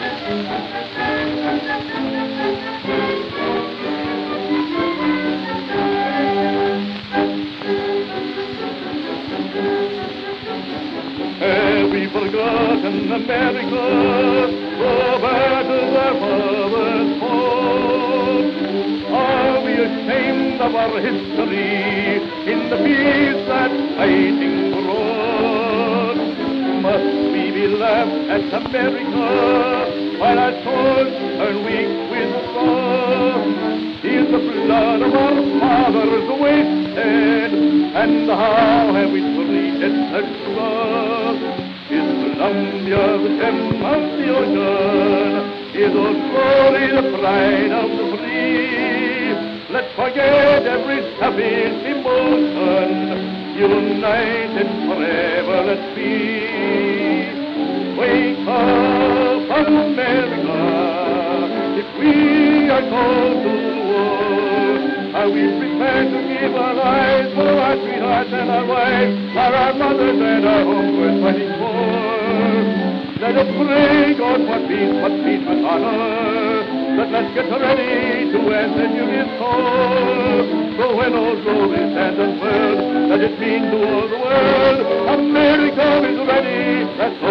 Have we forgotten America, the battles our fathers fought? Are we ashamed of our history in the peace that fighting brought? Must we be laughed at America while our souls turn weak with sorrow? Is the blood of our fathers wasted, and how have we treated the blood? Is Columbia the gem of the ocean? Is Old Glory the pride of the free? Let's forget every savage emotion, united forever let's be. Wake up, America, if we are called to war, are we prepared to give our lives for our sweethearts and our wives, for our mothers and our homes we're fighting for? Let us pray God for peace with honor. Let's get ready to answer Julius' call. So when old glory stands unfurled, let it mean to all the world, America is ready. That's all.